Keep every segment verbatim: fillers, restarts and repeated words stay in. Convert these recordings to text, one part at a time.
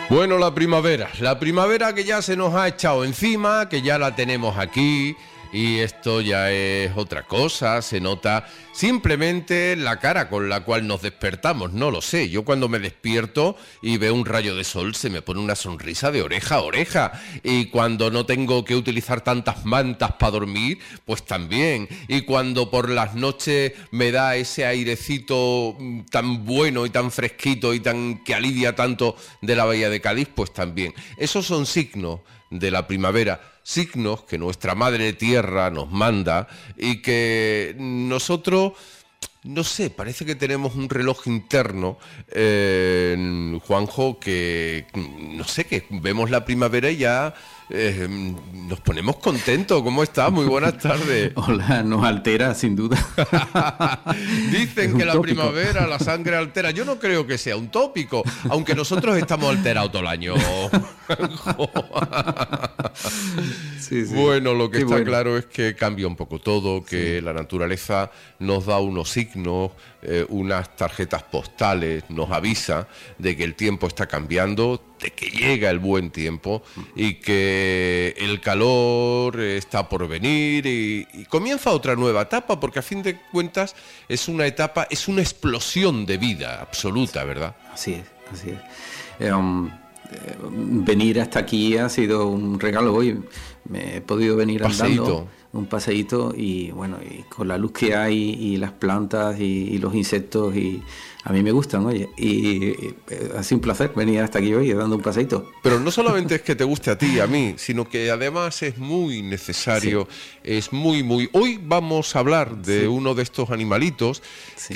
Bueno, la primavera, la primavera que ya se nos ha echado encima, que ya la tenemos aquí y esto ya es otra cosa, se nota simplemente la cara con la cual nos despertamos, no lo sé, yo cuando me despierto y veo un rayo de sol se me pone una sonrisa de oreja a oreja y cuando no tengo que utilizar tantas mantas para dormir, pues también, y cuando por las noches me da ese airecito tan bueno y tan fresquito y tan que alivia tanto de la bahía de Cádiz, pues también. Esos son signos de la primavera, signos que nuestra madre tierra nos manda y que nosotros, no sé, parece que tenemos un reloj interno, eh, Juanjo, que no sé, que vemos la primavera y ya eh, nos ponemos contentos. ¿Cómo estás? Muy buenas tardes. Hola, nos altera sin duda. Dicen que la tópico. Primavera, la sangre altera. Yo no creo que sea un tópico, aunque nosotros estamos alterados todo el año. Sí, sí. Bueno, lo que Qué está bueno. claro es que cambia un poco todo, que sí. La naturaleza nos da unos signos, eh, unas tarjetas postales, nos avisa de que el tiempo está cambiando, de que llega el buen tiempo y que el calor está por venir y, y comienza otra nueva etapa, porque a fin de cuentas es una etapa, es una explosión de vida absoluta, ¿verdad? Así es, así es. Eh, um... venir hasta aquí ha sido un regalo. Hoy me he podido venir paseíto. andando un paseíto y bueno, y con la luz que hay y las plantas y, y los insectos, y a mí me gustan, oye, y, y ha sido un placer venir hasta aquí hoy dando un paseíto. Pero no solamente es que te guste a ti y a mí, sino que además es muy necesario, sí. es muy, muy... Hoy vamos a hablar de sí. uno de estos animalitos sí.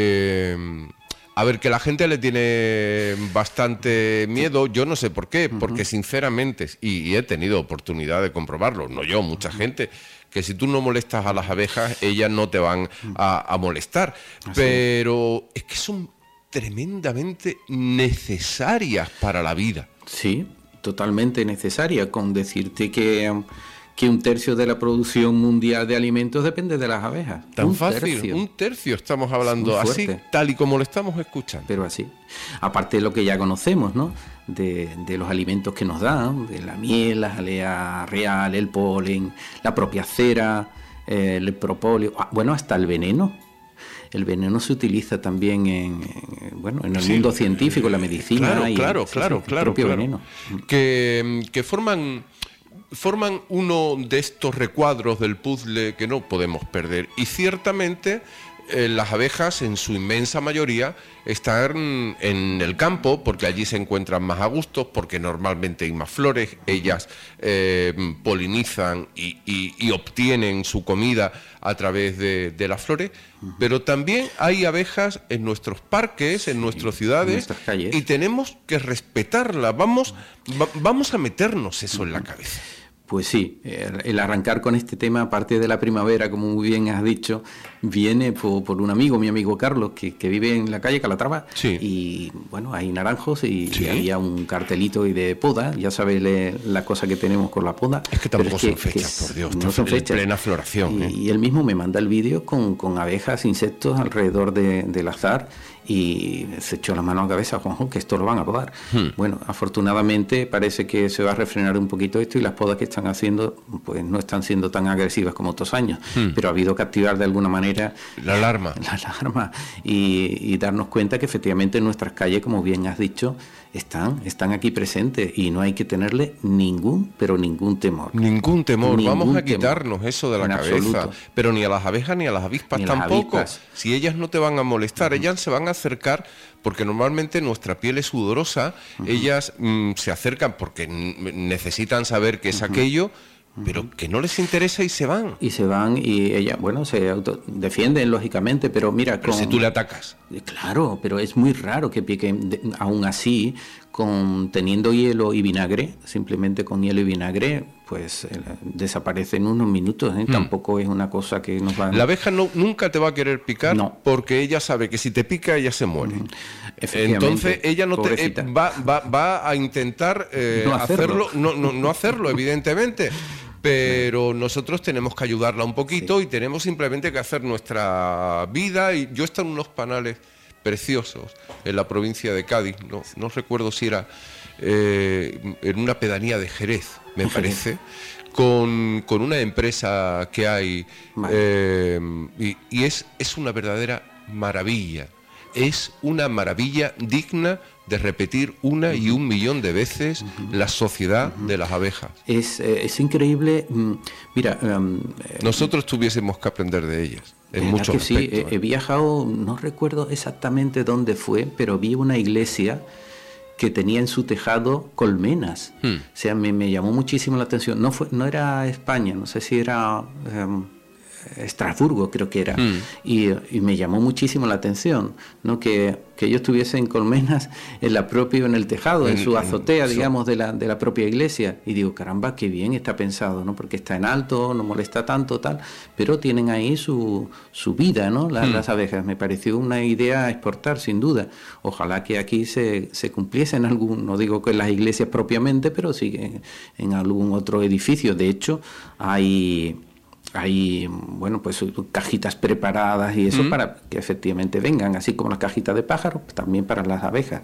que... A ver, que la gente le tiene bastante miedo, yo no sé por qué, porque sinceramente, y, y he tenido oportunidad de comprobarlo, no yo, mucha gente, que si tú no molestas a las abejas, ellas no te van a, a molestar, Así pero es. es que son tremendamente necesarias para la vida. Sí, totalmente necesarias, con decirte que... que un tercio de la producción mundial de alimentos depende de las abejas. Tan un fácil, tercio. un tercio estamos hablando, así, tal y como lo estamos escuchando. Pero así. Aparte de lo que ya conocemos, ¿no? De, de los alimentos que nos dan, de la miel, la jalea real, el polen, la propia cera, eh, el propóleo, bueno, hasta el veneno. El veneno se utiliza también en, en bueno, en el sí, mundo científico, la medicina. Claro, y, claro, sí, claro, sí, claro. El propio claro. veneno. Que, que forman... forman uno de estos recuadros del puzzle que no podemos perder. Y ciertamente eh, las abejas en su inmensa mayoría están en el campo porque allí se encuentran más a gusto, porque normalmente hay más flores, ellas eh, polinizan y, y, y obtienen su comida a través de, de las flores, pero también hay abejas en nuestros parques, en sí, nuestras ciudades, en nuestras calles, y tenemos que respetarlas. Vamos, va, vamos a meternos eso en la cabeza. Pues sí, el arrancar con este tema, aparte de la primavera, como muy bien has dicho, viene por, por un amigo, mi amigo Carlos, que, que vive en la calle Calatrava, sí. y bueno, hay naranjos y, sí. y había un cartelito y de poda, ya sabes le, la cosa que tenemos con la poda. Es que tampoco es que, son fechas, por Dios, no son fechas. Plena floración. Y, ¿eh? y él mismo me manda el vídeo con, con abejas, insectos alrededor de, del azar, y se echó la mano a la cabeza, Juanjo, que esto lo van a podar. Hmm. Bueno, afortunadamente parece que se va a refrenar un poquito esto y las podas que están haciendo pues no están siendo tan agresivas como otros años, hmm. pero ha habido que activar de alguna manera la alarma, la alarma y, y darnos cuenta que efectivamente nuestras calles, como bien has dicho, están, están aquí presentes y no hay que tenerle ningún, pero ningún temor. Ningún temor, ningún vamos a temor. quitarnos eso de la en cabeza, absoluto. Pero ni a las abejas ni a las avispas ni tampoco, las avispas. Si ellas no te van a molestar, uh-huh. ellas se van a acercar porque normalmente nuestra piel es sudorosa, uh-huh. ellas mm, se acercan porque n- necesitan saber qué es uh-huh. aquello, pero que no les interesa y se van. Y se van y ella, bueno, se autodefienden lógicamente, pero mira... Pero con... si tú le atacas. Claro, pero es muy raro que piquen, de, aún así, con teniendo hielo y vinagre, simplemente con hielo y vinagre, pues eh, desaparece en unos minutos, ¿eh? Hmm. Tampoco es una cosa que nos va... La abeja no, nunca te va a querer picar, no. porque ella sabe que si te pica, ella se muere. Hmm. Entonces, ella no te, eh, va, va, va a intentar eh, no hacerlo, hacerlo, no, no, no hacerlo, evidentemente. Pero nosotros tenemos que ayudarla un poquito, sí. y tenemos simplemente que hacer nuestra vida. Y yo he estado en unos panales preciosos en la provincia de Cádiz, no, no recuerdo si era eh, en una pedanía de Jerez, me Jerez. parece, con, con una empresa que hay, Vale. eh, y, y es, es una verdadera maravilla. Es una maravilla digna de repetir una y un millón de veces uh-huh. la sociedad uh-huh. de las abejas. Es, eh, es increíble. Mira, um, nosotros tuviésemos que aprender de ellas en muchos que aspectos. Sí, he, he viajado, no recuerdo exactamente dónde fue, pero vi una iglesia que tenía en su tejado colmenas. Hmm. O sea, me, me llamó muchísimo la atención. No fue, no era España, no sé si era um, Estrasburgo, creo que era. Hmm. Y, y me llamó muchísimo la atención, ¿no? Que, que ellos tuviesen colmenas en la propia, en el tejado, en, en su azotea, en, digamos, so... de la, de la propia iglesia. Y digo, caramba, qué bien está pensado, ¿no? Porque está en alto, no molesta tanto, tal, pero tienen ahí su, su vida, ¿no? La, hmm. Las abejas. Me pareció una idea a exportar, sin duda. Ojalá que aquí se, se cumpliese en algún, no digo que en las iglesias propiamente, pero sí en, en algún otro edificio. De hecho, hay... Hay, bueno, pues cajitas preparadas y eso mm. para que efectivamente vengan, así como las cajitas de pájaros, pues también para las abejas.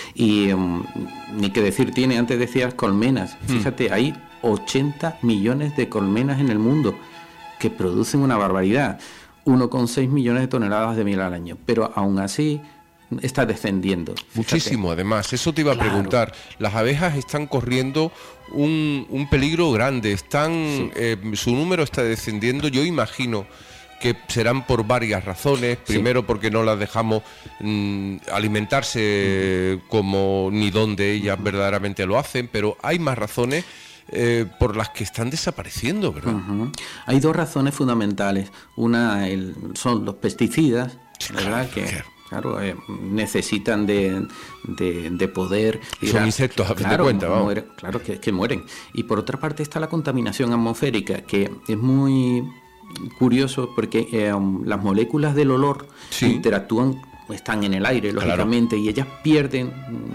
Y um, ni que decir tiene, antes decías colmenas. Mm. Fíjate, hay ochenta millones de colmenas en el mundo que producen una barbaridad, uno coma seis millones de toneladas de miel al año, pero aún así está descendiendo. Fíjate. Muchísimo, además. Eso te iba a claro. preguntar. Las abejas están corriendo un, un peligro grande. Están, sí. eh, su número está descendiendo. Yo imagino que serán por varias razones. Primero, sí. porque no las dejamos mm, alimentarse uh-huh. como ni donde ellas uh-huh. verdaderamente lo hacen, pero hay más razones eh, por las que están desapareciendo, ¿verdad? Uh-huh. Hay dos razones fundamentales. Una el, son los pesticidas, sí, ¿verdad? Claro, que claro. Claro, eh, necesitan de, de, de poder... Son insectos, a fin de cuentas, vamos. Muere, claro que, que mueren. Y por otra parte está la contaminación atmosférica, que es muy curioso porque eh, las moléculas del olor sí. interactúan, están en el aire, lógicamente, claro. y ellas pierden,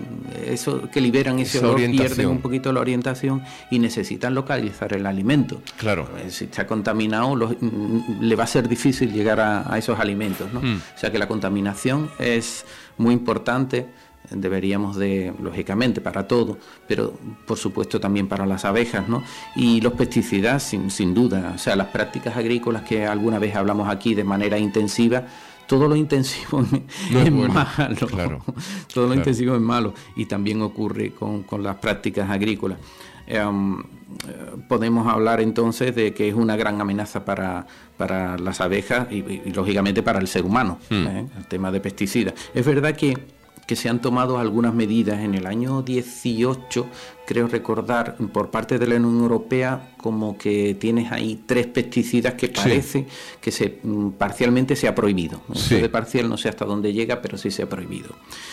eso que liberan ese Esa olor, orientación. pierden un poquito la orientación y necesitan localizar el alimento. Claro. Si está contaminado, los, le va a ser difícil llegar a, a esos alimentos, ¿no? Mm. O sea que la contaminación es muy importante, deberíamos de, lógicamente, para todo, pero por supuesto también para las abejas, ¿no? Y los pesticidas, sin, sin duda, o sea, las prácticas agrícolas que alguna vez hablamos aquí de manera intensiva, todo lo intensivo no es, es bueno, malo, claro, todo lo claro. intensivo es malo, y también ocurre con, con las prácticas agrícolas. Um, podemos hablar entonces de que es una gran amenaza para, para las abejas y, y, y lógicamente para el ser humano, mm. ¿eh? El tema de pesticidas. Es verdad que que se han tomado algunas medidas en el año dieciocho, creo recordar, por parte de la Unión Europea, como que tienes ahí tres pesticidas que parece sí. que se parcialmente se ha prohibido. Sí. Eso de parcial no sé hasta dónde llega, pero sí se ha prohibido.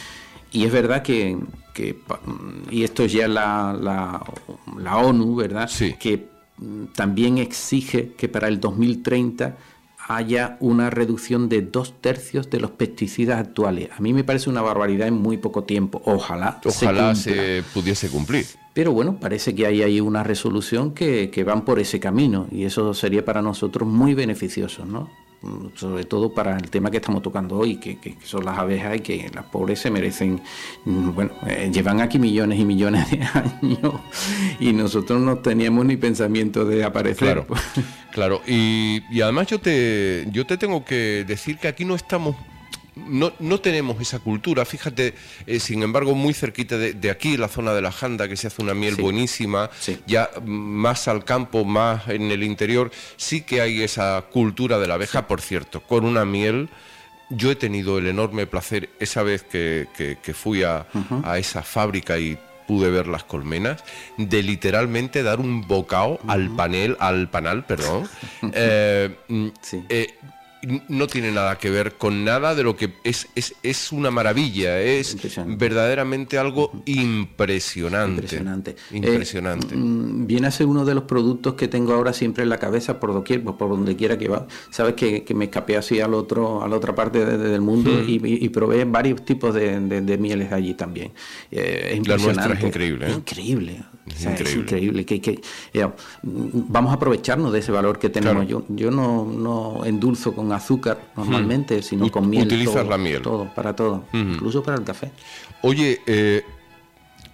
Y es verdad que, que y esto es ya la, la, la ONU, ¿verdad? Sí. Que también exige que para el dos mil treinta haya una reducción de dos tercios de los pesticidas actuales. A mí me parece una barbaridad en muy poco tiempo. Ojalá, Ojalá se, se pudiese cumplir. Pero bueno, parece que hay ahí una resolución que, que van por ese camino y eso sería para nosotros muy beneficioso, ¿no? Sobre todo para el tema que estamos tocando hoy, que, que son las abejas y que las pobres se merecen, bueno, eh, llevan aquí millones y millones de años y nosotros no teníamos ni pensamiento de aparecer. Claro, claro. Y, y además yo te, yo te tengo que decir que aquí no estamos... No, no tenemos esa cultura, fíjate, eh, sin embargo, muy cerquita de, de aquí, la zona de la Janda, que se hace una miel sí. buenísima, sí. ya más al campo, más en el interior, sí que hay esa cultura de la abeja, sí. por cierto, con una miel. Yo he tenido el enorme placer, esa vez que, que, que fui a, uh-huh. a esa fábrica y pude ver las colmenas, de literalmente dar un bocado uh-huh. al panel, al panal, perdón, eh, sí. eh, no tiene nada que ver con nada de lo que es, es, es una maravilla, es verdaderamente algo impresionante. Impresionante. Impresionante. Eh, viene a ser uno de los productos que tengo ahora siempre en la cabeza por doquier, por donde quiera que va. Sabes que, que me escapé así al otro, a la otra parte de, de, del mundo hmm. y, y, y probé varios tipos de, de, de mieles allí también. Eh, es impresionante. La nuestra es increíble. ¿eh? Increíble. Es, o sea, increíble. es increíble. Que, que, eh, vamos a aprovecharnos de ese valor que tenemos. Claro. Yo, yo no, no endulzo con azúcar normalmente, hmm. sino con miel. Utilizas todo, la miel. Todo, para todo, uh-huh. incluso para el café. Oye, eh,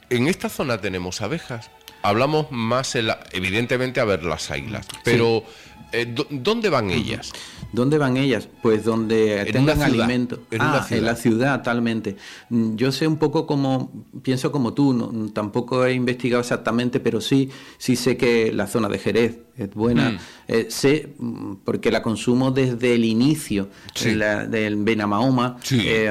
en esta zona tenemos abejas. Hablamos más, en la, evidentemente, a ver las águilas, pero sí. eh, ¿dónde van ellas? ¿Dónde van ellas? Pues donde en tengan una ciudad, alimento. En ah, una ciudad. En la ciudad, talmente. Yo sé un poco como, pienso como tú, no, tampoco he investigado exactamente, pero sí, sí sé que la zona de Jerez es buena. Mm. Eh, sé, porque la consumo desde el inicio sí. la, del Benamahoma. Sí. Eh,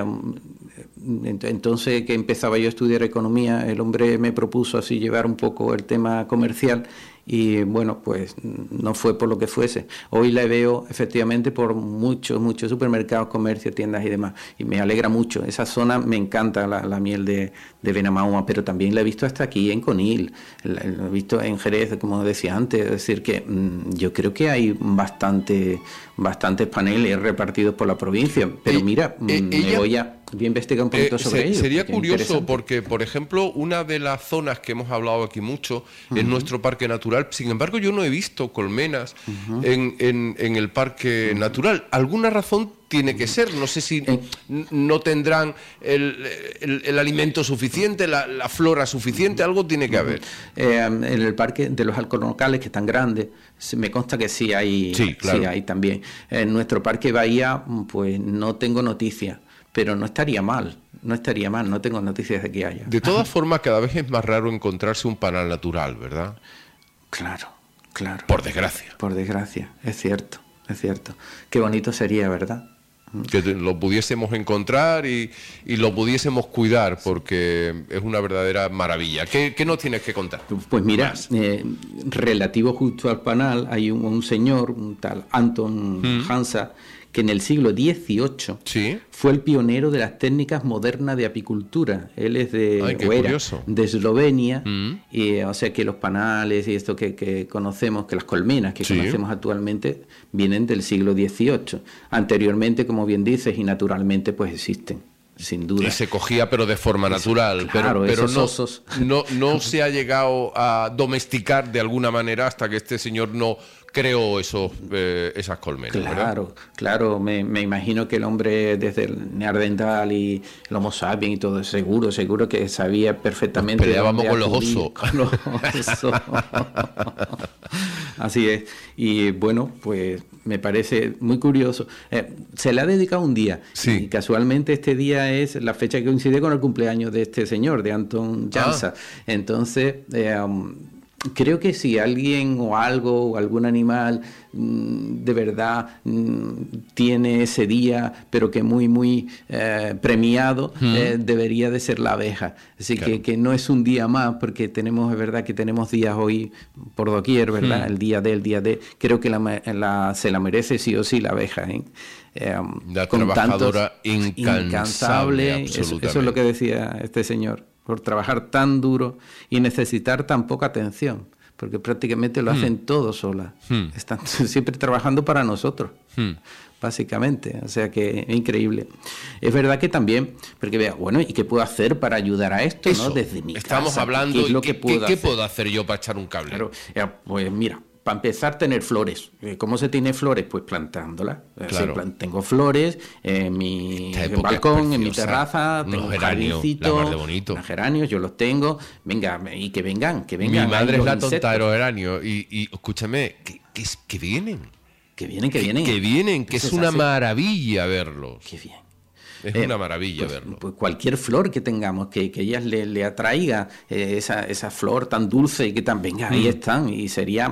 entonces que empezaba yo a estudiar economía, el hombre me propuso así llevar un poco el tema comercial y bueno, pues no fue por lo que fuese. Hoy la veo efectivamente por muchos, muchos supermercados, comercios, tiendas y demás, y me alegra mucho. Esa zona me encanta la, la miel de, de Benamahoma, pero también la he visto hasta aquí en Conil, la, la he visto en Jerez, como decía antes, es decir que mmm, yo creo que hay bastante, bastantes paneles repartidos por la provincia, pero mira, eh, mmm, ella... me voy a... Voy a investigar un poquito eh, sobre se, ello. Sería curioso porque, por ejemplo, una de las zonas que hemos hablado aquí mucho uh-huh. es nuestro parque natural. Sin embargo, yo no he visto colmenas uh-huh. en, en, en el parque uh-huh. natural. ¿Alguna razón tiene que ser? No sé si eh. no tendrán el, el, el alimento suficiente, la, la flora suficiente, algo tiene que haber. Eh, en el parque de los alcornocales, que es tan grande, me consta que sí hay, sí, claro. sí hay también. En nuestro parque Bahía, pues no tengo noticias. Pero no estaría mal, no estaría mal, no tengo noticias de que haya. De todas formas, cada vez es más raro encontrarse un panal natural, ¿verdad? Claro, claro. Por desgracia. Por desgracia, es cierto, es cierto. Qué bonito sería, ¿verdad? Que lo pudiésemos encontrar y, y lo pudiésemos cuidar, porque es una verdadera maravilla. ¿Qué, qué nos tienes que contar? Pues mira, eh, relativo justo al panal, hay un, un señor, un tal Anton mm. Hansa, que en el siglo dieciocho ¿Sí? fue el pionero de las técnicas modernas de apicultura. Él es de, Ay, qué o era, curioso. de Eslovenia, mm. y, o sea que los panales y esto que, que conocemos, que las colmenas que ¿Sí? conocemos actualmente, vienen del siglo dieciocho. Anteriormente, como bien dices, y naturalmente pues existen. Sin duda. Y se cogía pero de forma natural, claro, pero, pero esos no, osos. no, no se ha llegado a domesticar de alguna manera hasta que este señor no creó esos, eh, esas colmenas. Claro, ¿verdad? claro, me, me imagino que el hombre desde el Neandertal y el Homo sapiens y todo, seguro, seguro que sabía perfectamente. Nos peleábamos con los acudir, osos. Con los osos. Así es. Y bueno, pues me parece muy curioso. Eh, se le ha dedicado un día. Sí. Y casualmente este día es la fecha que coincide con el cumpleaños de este señor, de Anton Jansa. Ah. Entonces, eh, um, creo que si alguien o algo o algún animal mmm, de verdad mmm, tiene ese día, pero que muy, muy eh, premiado, mm. eh, debería de ser la abeja. Así claro. que, que no es un día más, porque tenemos, es verdad que tenemos días hoy por doquier, ¿verdad? Mm. El día de, el día de. Creo que la, la, se la merece sí o sí la abeja, ¿eh? Eh, la con trabajadora tantos, incansable, incansable. Eso, eso es lo que decía este señor. Por trabajar tan duro y necesitar tan poca atención, porque prácticamente lo hacen hmm. todo solas. Hmm. Están siempre trabajando para nosotros, hmm. básicamente. O sea que es increíble. Es verdad que también, porque vea, bueno, ¿y qué puedo hacer para ayudar a esto? Eso, ¿no? Desde mi estamos casa, hablando, ¿qué es lo ¿qué, que puedo ¿qué, hacer? ¿qué puedo hacer yo para echar un cable? Claro, pues mira, para empezar, tener flores. ¿Cómo se tiene flores? Pues plantándolas. Claro. Sí, tengo flores en mi balcón, en mi terraza, tengo un jardincito, unos geranios, yo los tengo. Venga, y que vengan, que vengan. Mi madre es la tonta de los geranios. Y, y escúchame, que, que, que vienen. Que vienen, que vienen. Que, que vienen, que Eso es una así. maravilla verlos. Qué bien. Es eh, una maravilla pues, verlo. Pues cualquier flor que tengamos, que, que ellas le, le atraiga eh, esa, esa flor tan dulce y que tan venga, mm. ahí están. Y sería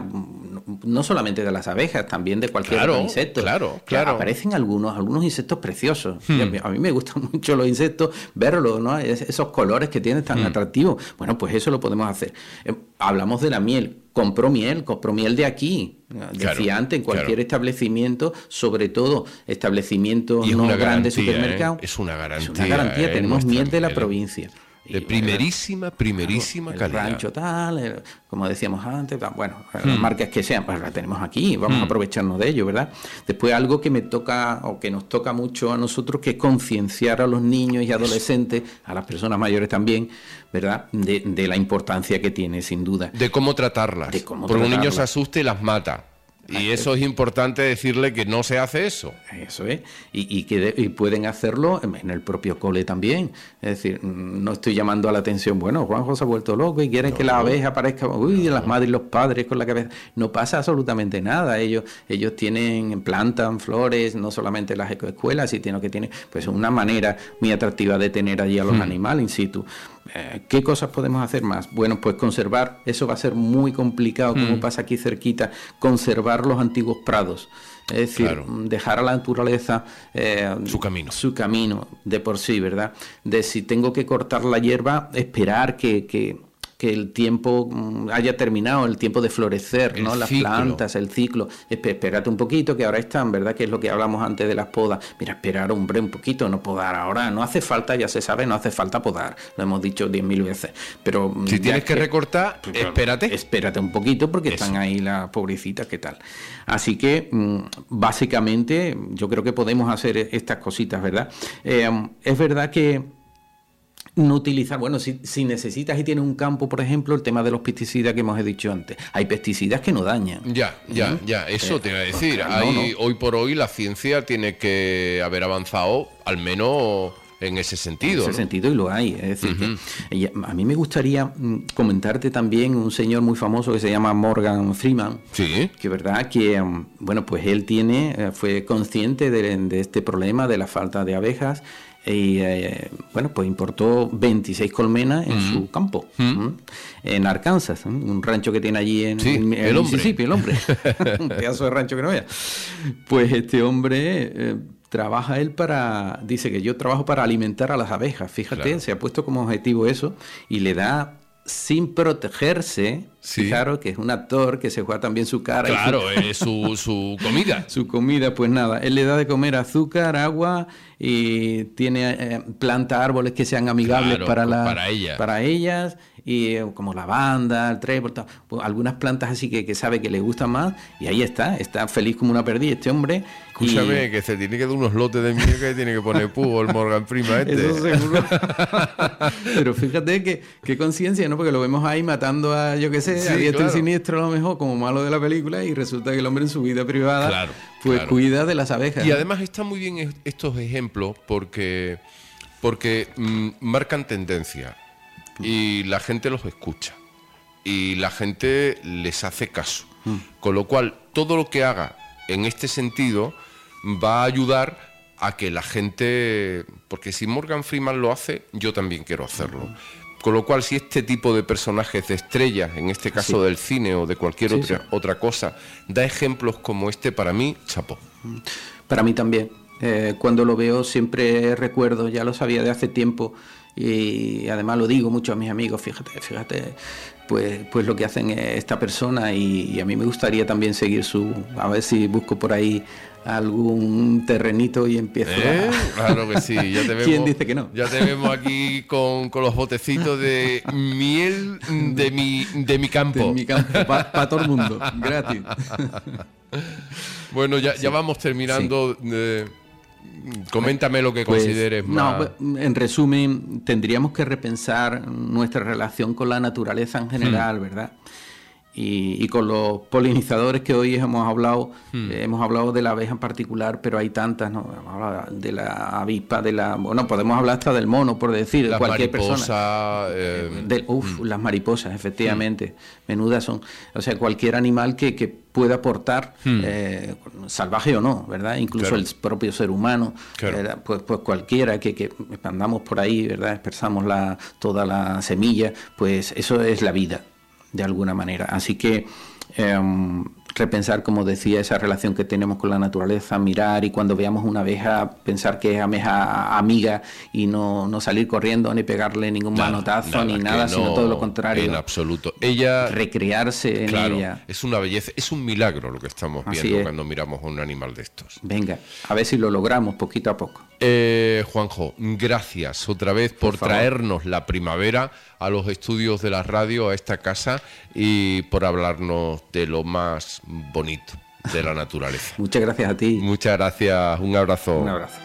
no solamente de las abejas, también de cualquier claro, otro insecto. Claro, claro. Aparecen algunos, algunos insectos preciosos. Mm. A mí me gustan mucho los insectos, verlos, ¿no? Es, esos colores que tienen tan mm. atractivos. Bueno, pues eso lo podemos hacer. Eh, hablamos de la miel. Compró miel, compró miel de aquí, decía claro, antes, en cualquier claro. establecimiento, sobre todo establecimientos no grandes supermercados. ¿eh? Es una garantía. Es una garantía, tenemos miel de la miel. provincia. De primerísima, primerísima el calidad. El rancho tal, el, como decíamos antes, bueno, hmm. las marcas que sean, pues las tenemos aquí, vamos hmm. a aprovecharnos de ello, ¿verdad? Después algo que me toca, o que nos toca mucho a nosotros, que es concienciar a los niños y adolescentes, a las personas mayores también, ¿verdad? De, de la importancia que tiene, sin duda. De cómo tratarlas. De cómo Porque tratarlas. un niño se asusta y las mata. Y eso es importante decirle que no se hace eso. Eso es. Y, y que de, y pueden hacerlo en el propio cole también. Es decir, no estoy llamando a la atención, bueno, Juanjo se ha vuelto loco y quieren no, que la abeja aparezca, uy, no. las madres y los padres con la cabeza. No pasa absolutamente nada. Ellos ellos tienen, plantan flores, no solamente en las ecoescuelas, sino que tienen pues una manera muy atractiva de tener allí a los hmm. animales in situ. Eh, ¿Qué cosas podemos hacer más? Bueno, pues conservar, eso va a ser muy complicado, como mm. pasa aquí cerquita, conservar los antiguos prados. Es decir, claro. dejar a la naturaleza eh, su camino. Su camino de por sí, ¿verdad? De si tengo que cortar la hierba, esperar que... que que el tiempo haya terminado, el tiempo de florecer, ¿no? Las plantas, el ciclo. Espérate un poquito, que ahora están, ¿verdad? Que es lo que hablamos antes de las podas. Mira, esperar, hombre, un poquito, no podar ahora. No hace falta, ya se sabe, no hace falta podar. Lo hemos dicho diez mil veces. Pero si tienes que, que recortar, pues, espérate. Espérate un poquito, porque Eso. están ahí las pobrecitas, ¿qué tal? Así que, básicamente, yo creo que podemos hacer estas cositas, ¿verdad? Eh, es verdad que no utilizar, bueno, si, si necesitas y tienes un campo, por ejemplo, el tema de los pesticidas que hemos dicho antes. Hay pesticidas que no dañan. Ya, ya, ¿eh? ya, eso eh, te iba a decir. Claro, Hay, no, no. Hoy por hoy la ciencia tiene que haber avanzado, al menos en ese sentido. En ese ¿no? sentido, y lo hay. Es decir, uh-huh. que, a mí me gustaría comentarte también un señor muy famoso que se llama Morgan Freeman. Sí. Que verdad que, bueno, pues él tiene, fue consciente de, de este problema de la falta de abejas. Y eh, bueno, pues importó veintiséis colmenas en mm. su campo, mm. en Arkansas, ¿eh? Un rancho que tiene allí en, sí, en, en el Mississippi, el hombre. Un pedazo de rancho que no vea. Pues este hombre eh, trabaja él para, dice que yo trabajo para alimentar a las abejas, fíjate, claro. se ha puesto como objetivo eso y le da sin protegerse, sí. claro, que es un actor que se juega también su cara. Claro, y su... es su, su comida. Su comida, pues nada, él le da de comer azúcar, agua y tiene eh, planta árboles que sean amigables claro, para, la, para, ella. para ellas, y eh, como lavanda, el trébol, pues, algunas plantas así que, que sabe que le gustan más, y ahí está, está feliz como una perdiz este hombre. Escúchame, y... que se tiene que dar unos lotes de muñeca y tiene que poner pugo el Morgan Freeman este. Eso seguro. Pero fíjate que qué conciencia, ¿no? Porque lo vemos ahí matando a, yo qué sé, sí, a diestra claro. y siniestro a lo mejor, como malo de la película, y resulta que el hombre en su vida privada claro, pues claro. cuida de las abejas. Y además están muy bien estos ejemplos porque, porque mmm, marcan tendencia y la gente los escucha y la gente les hace caso. Mm. Con lo cual, todo lo que haga en este sentido va a ayudar a que la gente... Porque si Morgan Freeman lo hace, yo también quiero hacerlo. Mm. Con lo cual, si este tipo de personajes de estrellas, en este caso sí. del cine o de cualquier sí, otra, sí. otra cosa, da ejemplos como este, para mí, chapó. Para mí también. Eh, cuando lo veo siempre recuerdo, ya lo sabía de hace tiempo, y además lo digo mucho a mis amigos, fíjate, fíjate, pues, pues lo que hacen esta persona, y, y a mí me gustaría también seguir su... A ver si busco por ahí algún terrenito y empiezo ¿Eh? a... Claro que sí, ya te vemos. ¿Quién dice que no? Ya te vemos aquí con, con los botecitos de miel de mi, de mi campo. De mi campo, para pa todo el mundo, gratis. Bueno, ya, sí. ya vamos terminando. Sí. Eh, coméntame lo que pues, consideres más. No, en resumen, tendríamos que repensar nuestra relación con la naturaleza en general, hmm. ¿verdad? Y, y con los polinizadores que hoy hemos hablado, hmm. eh, hemos hablado de la abeja en particular, pero hay tantas, ¿no? De la avispa, de la... Bueno, podemos hablar hasta del mono, por decir, las cualquier mariposa, persona. Eh, del, uf, hmm. las mariposas, efectivamente, hmm. menudas son. O sea, cualquier animal que, que pueda aportar, hmm. eh, salvaje o no, ¿verdad? Incluso claro. el propio ser humano, claro. eh, pues, pues cualquiera que, que andamos por ahí, ¿verdad? Expresamos la, toda la semilla, pues eso es la vida, de alguna manera. Así que eh, repensar, como decía, esa relación que tenemos con la naturaleza, mirar y cuando veamos una abeja, pensar que es abeja amiga y no, no salir corriendo ni pegarle ningún nada, manotazo nada, ni nada, no, sino todo lo contrario. En absoluto. Ella recrearse en claro, ella. Es una belleza, es un milagro lo que estamos Así viendo es. Cuando miramos a un animal de estos. Venga, a ver si lo logramos poquito a poco. Eh, Juanjo, gracias otra vez por, por traernos la primavera a los estudios de la radio, a esta casa, y por hablarnos de lo más bonito de la naturaleza. Muchas gracias a ti. Muchas gracias, un abrazo. Un abrazo.